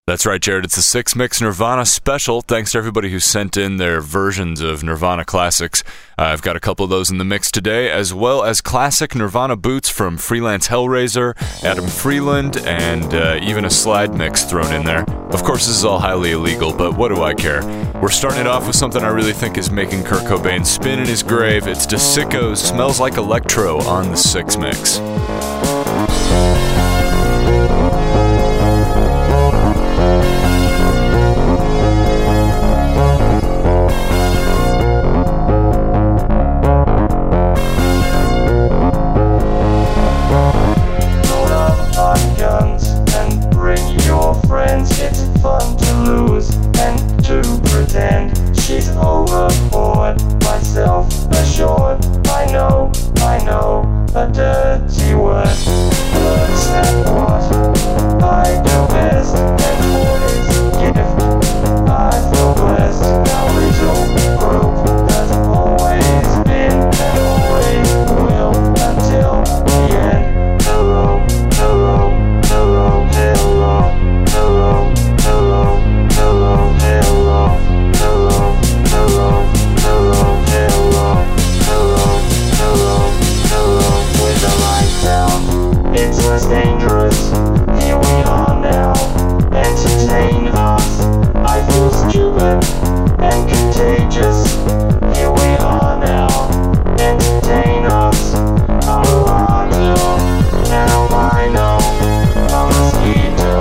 That's right, Jared. It's the Six Mix Nirvana special. Thanks to everybody who sent in their versions of Nirvana classics. I've got a couple of those in the mix today, as well as classic Nirvana boots from Freelance Hellraiser, Adam Freeland, and even a slide mix thrown in there. Of course, this is all highly illegal, but what do I care? We're starting it off with something I really think is making Kurt Cobain spin in his grave. It's DeSicco's Smells Like Electro on the Six Mix. It's fun to lose and to pretend she's overboard, by self-assured. I know, a dirty word. Words that what I do best, and for this gift I feel blessed. Our little group has always been and always will until the end. Hello, hello, hello, hello. Hello, hello, hello, hello, hello, hello, hello, hello, hello, hello, hello. With the lights down, it's less dangerous. Here we are now. Entertain us. I feel stupid and contagious. Here we are now. Entertain us. Alejandro, now I know. A mosquito.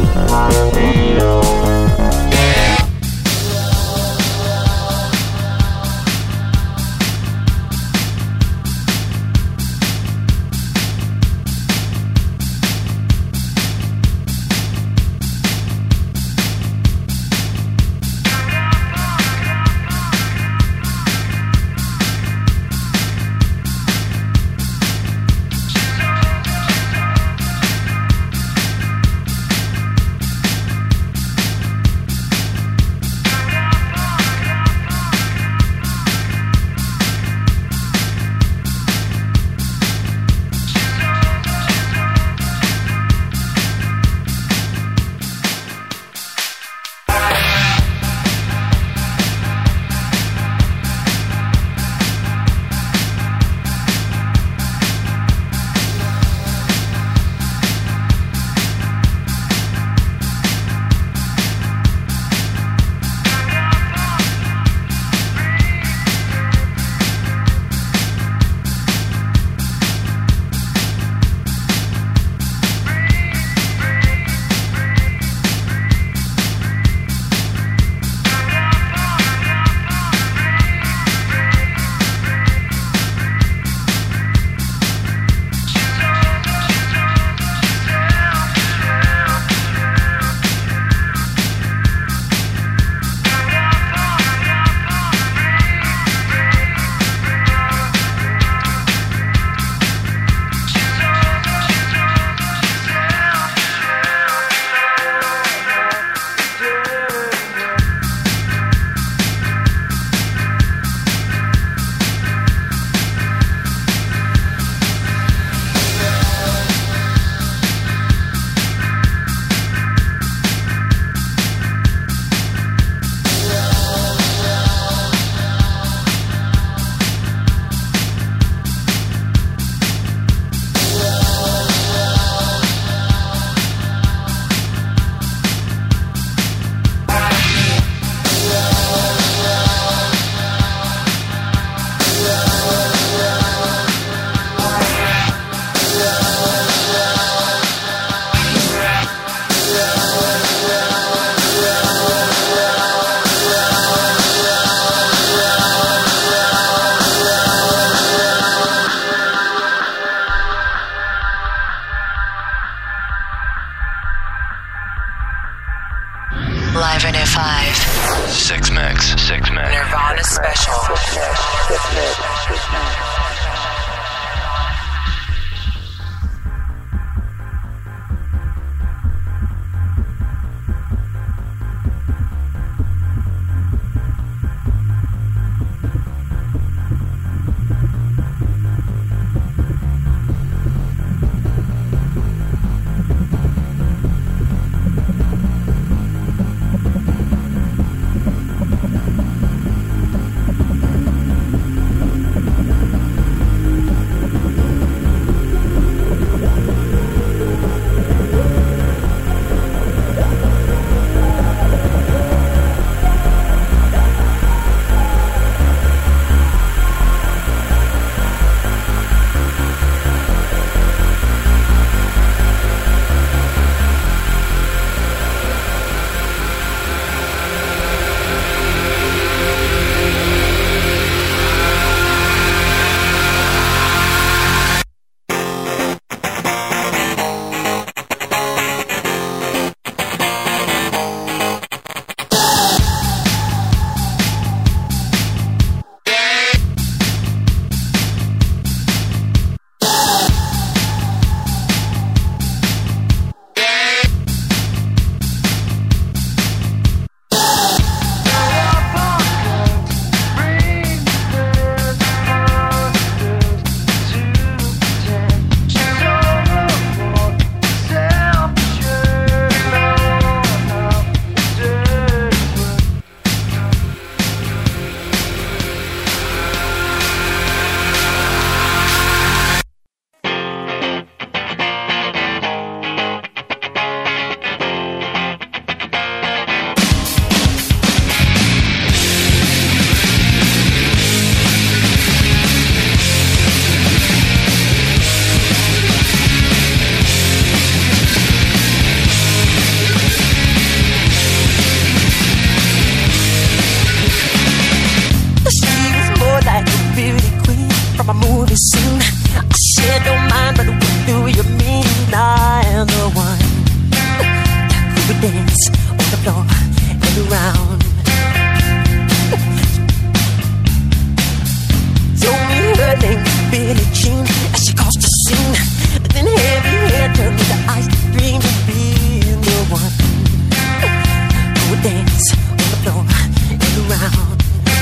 Live in F5. Six Mix. Nirvana Special. floor and around. Told me her name, Billie Jean, as she caused a scene. Then heavy hair turned to ice, dreamed of being the one who would dance on the floor and around.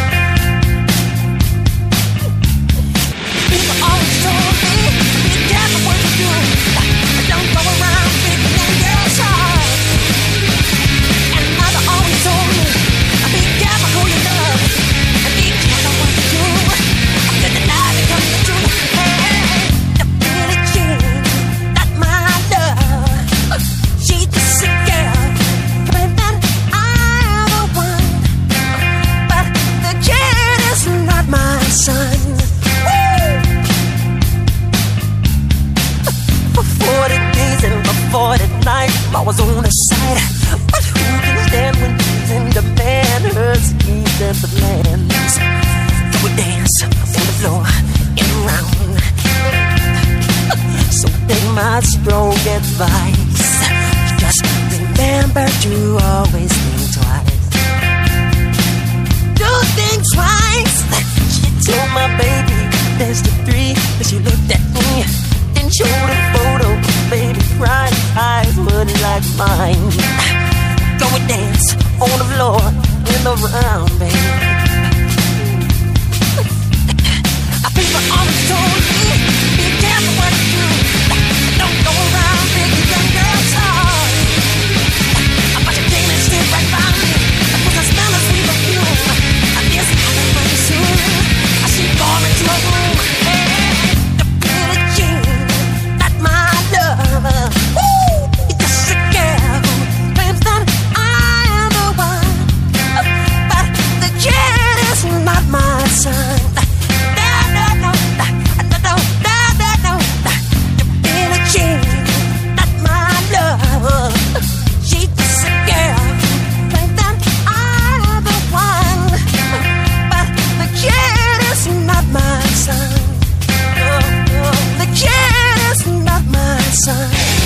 People always told me, be careful what you do. Don't go around picking on girls' hearts. And mother always told me, be careful who you love. And be careful what you do. I'm gonna lie because the truth. Hey, the Billie Jean, not my love. She's just a girl, claiming that I'm the one. But the kid is not my son. For 40 days and for 40 nights, I was on her side. But who can stand when she's in demand? Her schemes and the plans. So we dance on the floor and around. So take my strong advice. Just remember to always think twice. Do think twice. She told my baby there's the three, but she looked at me. Showed a photo, baby, crying eyes were like mine. Go and dance on the floor in the round, baby. People always told me, be careful what you do. Don't go around picking young girls' hearts. But you came and stood right by me. Cause I smell a sweet perfume. I guess I got money soon. I see you going into a room. The Billie Jean, my lover, you're just a girl who claims that I am the one. But the kid is not my son. No, the Billie Jean, not my lover. She's just a girl who claims that I am the one. But the kid is not my son. The kid is not my son.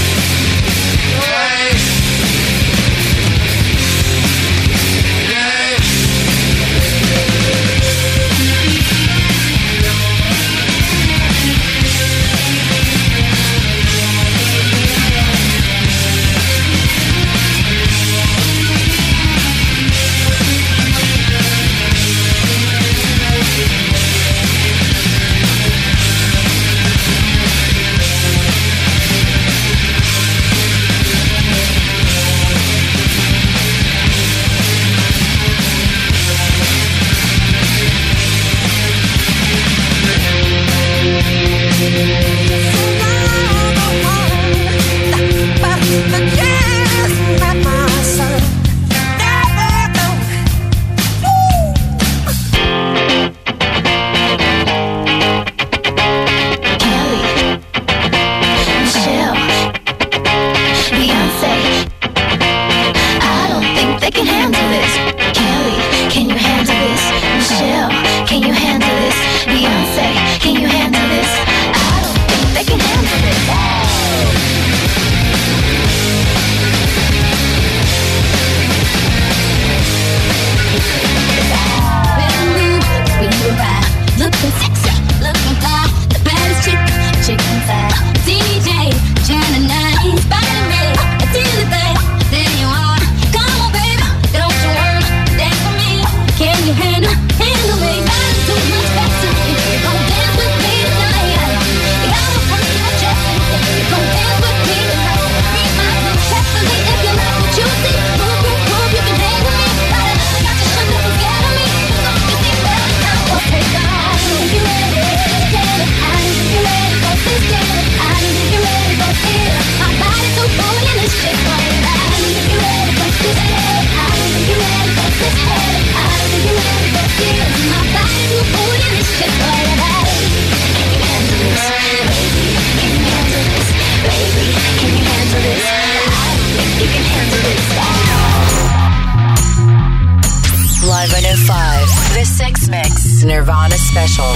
Live 105, The Sex Mix, Nirvana Special.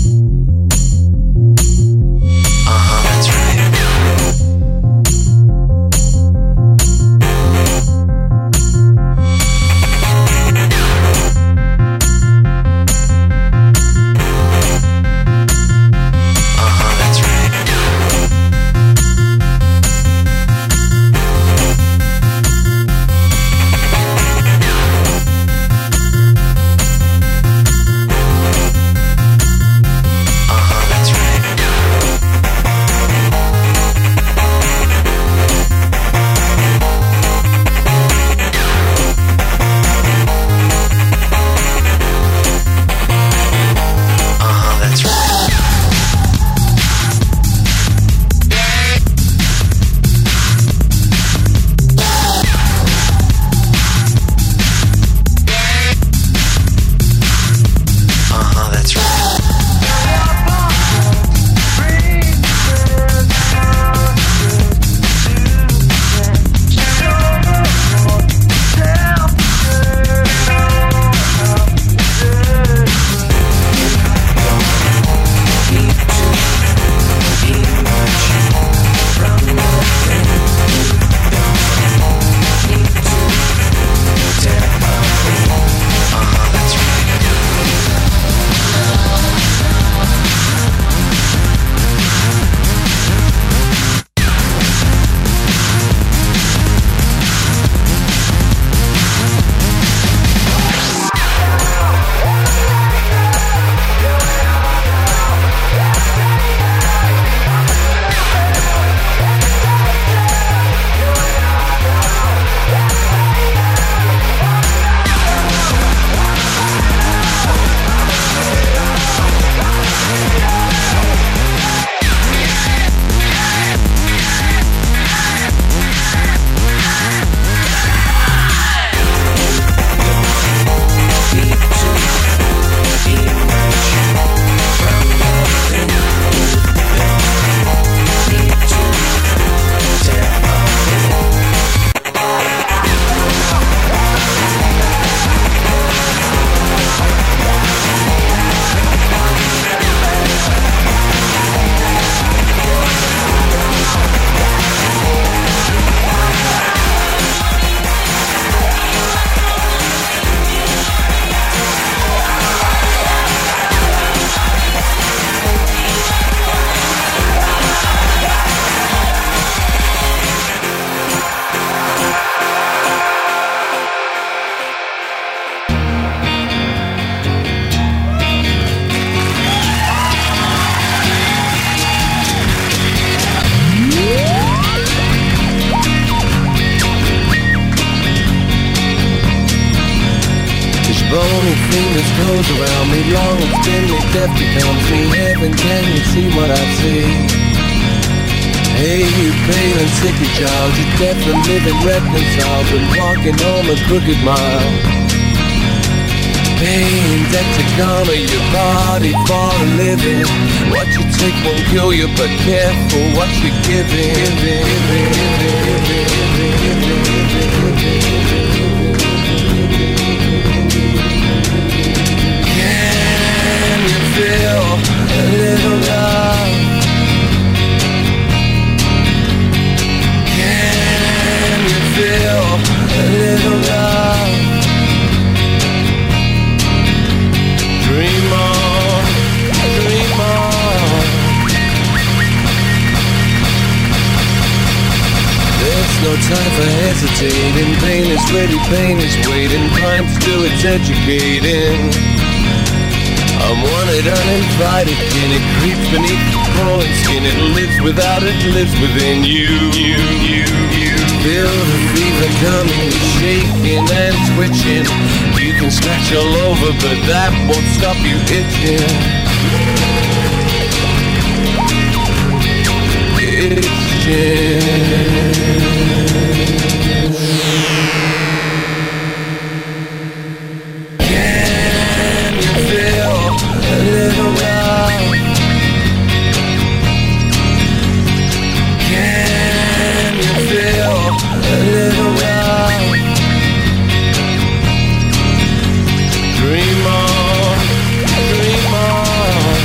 That's right. Bony fingers close around me, long and spindly, death becomes me. Heaven, can you see what I see? Hey, you pale and sickly child, you're deaf and living reconciled, been walking home a crooked mile. Pain, Dexicana, your body for a living. What you take won't kill you, but careful what you're giving. Can you feel a little love? Can you feel a little love? Dream on, dream on. There's no time for hesitating. Pain is ready, pain is waiting. Crime's do its educating. I'm wanted, uninvited, and it creeps beneath the crawling skin. It lives without, it lives within you. Feel the fever coming, shaking and twitching. You can scratch all over, but that won't stop you itching. Can you feel a little love? Can you feel a little love? Dream on, dream on.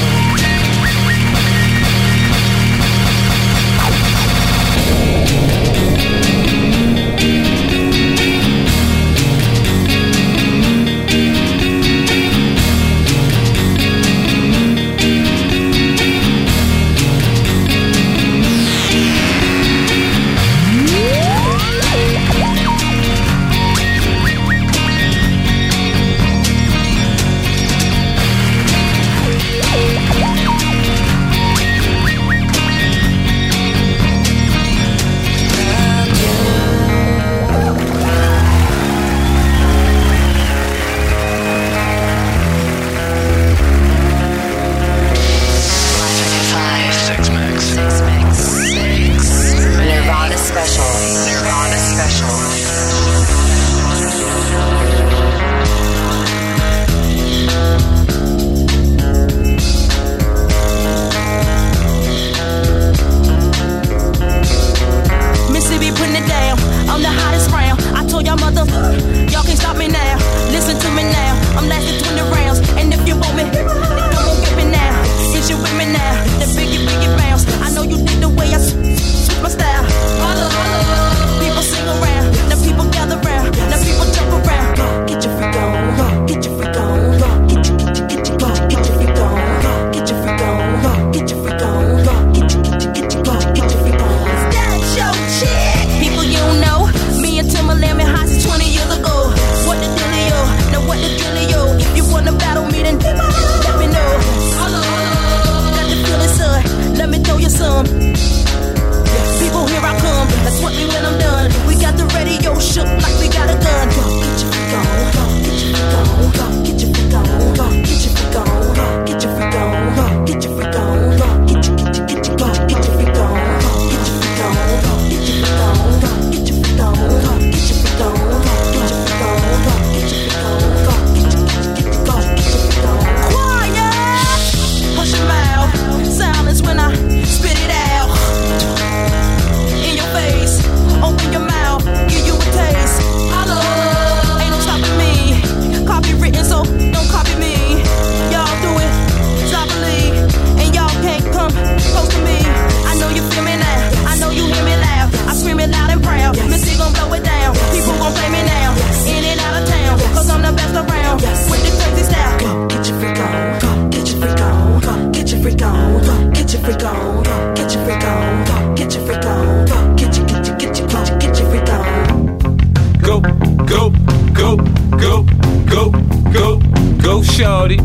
Go, shorty.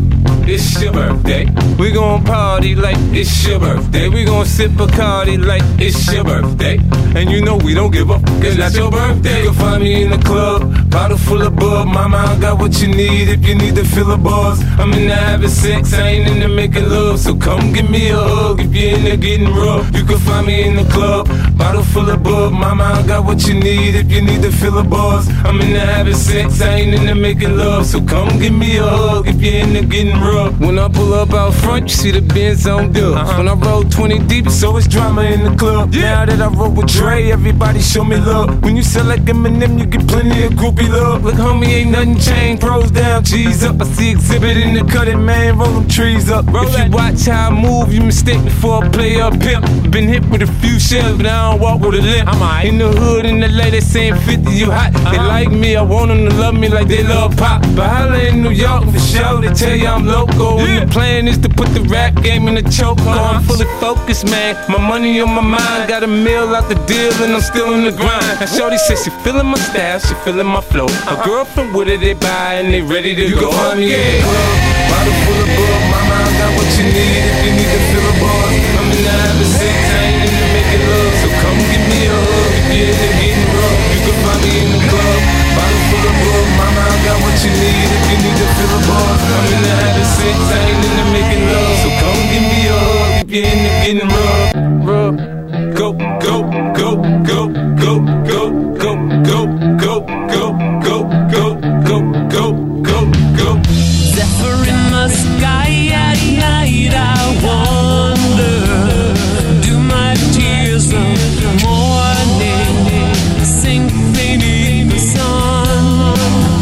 it's your birthday. We gon' party like it's your birthday. We gon' sip Bacardi like it's your birthday. And you know we don't give up, cause that's your birthday. You can find me in the club, bottle full of bub. Mama, I got what you need if you need to fill the bars. I'm in the having sex, I ain't into making love. So come give me a hug if you're in there getting rough. You can find me in the club, bottle full of bub. Mama, I got what you need if you need to fill the bars. I'm in the having sex, I ain't into making love. So come give me a hug if you're in there getting rough. When I pull up out front, you see the Benz on dub. When I roll 20 deep, so it's drama in the club. Now that I roll with Dre, everybody show me love. When you sell like Eminem, you get plenty of groupie love. Look, homie, ain't nothing changed. Pros down, G's up. I see exhibit in the cutting, man. Roll them trees up. If you watch how I move, you mistake before I play up pimp. Been hit with a few shells, but I don't walk with a limp. In the hood, in the LA, they saying 50, you hot. They like me, I want them to love me like they love pop. But holla in New York for show, they tell you I'm local. And the plan is to put the rap game in the choke. I'm fully focused, man. My money on my mind. Got a meal out the deal, and I'm still in the grind. Now shorty says she feeling my style, she feeling my flow. Her girlfriend with her, they buy and they ready to go. Find me in the club, bottle full of bug. Mama, I got what you need if you need to fill a bar. I'm in the having sex, I ain't into making love. So come give me a hug if you're in there getting rough. You can find me in the club, bottle full of bug. Mama, I got what you need if you need to fill a bar. I'm in the having sex, I ain't into making love. So come give me a hug if you're in there getting rough. Go, go, go, go, go, go, go, go, go, go, go, go, go, go, go, go. Zephyr in the sky at night, I wonder, do my tears of morning sink beneath the sun?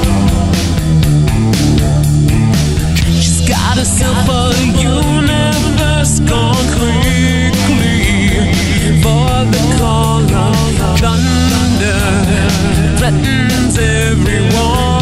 She's got herself a universe gone quickly, for the call of thunder threatens everyone.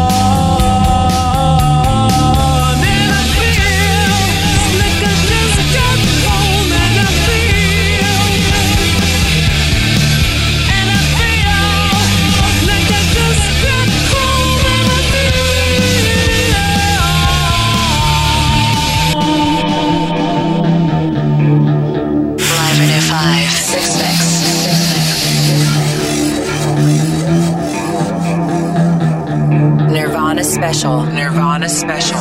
Nirvana Special.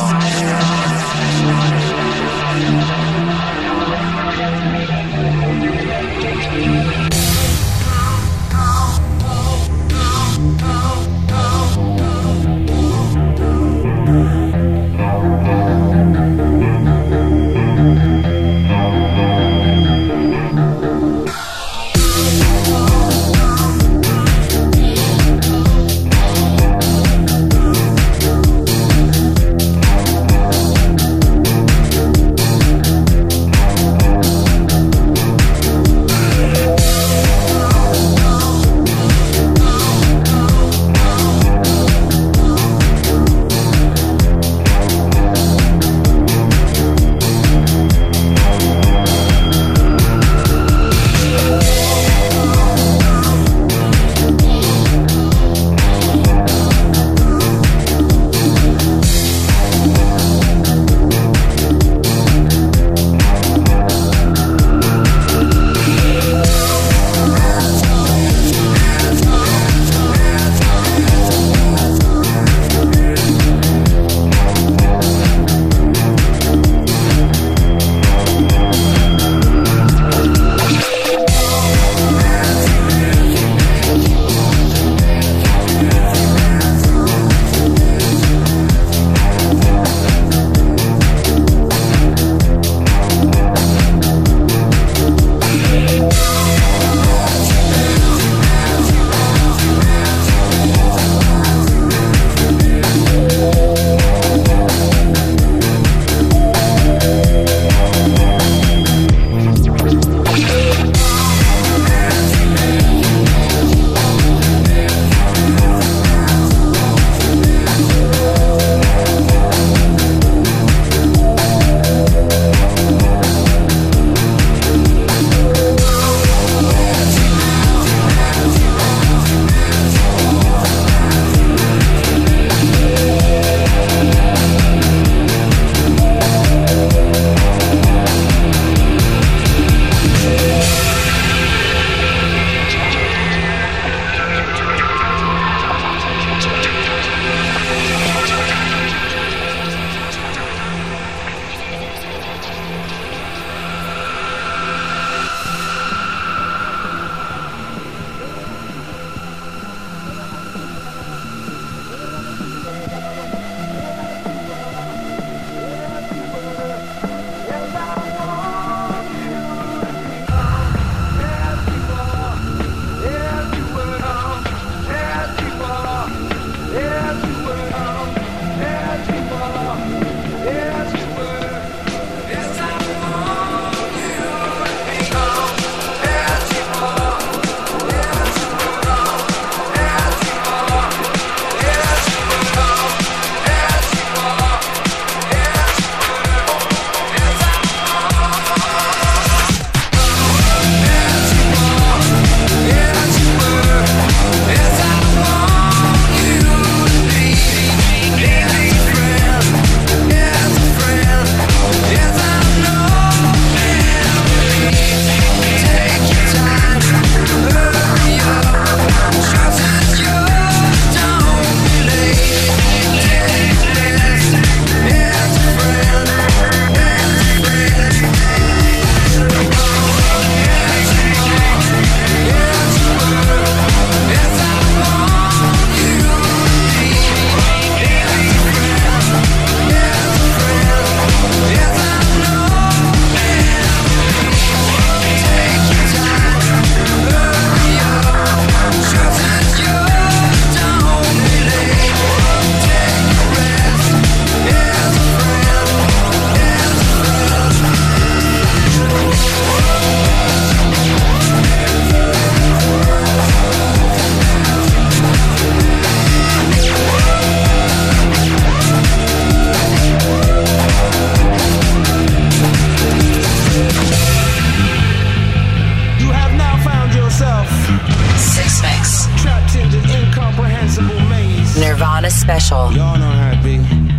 Special. Y'all know how it be.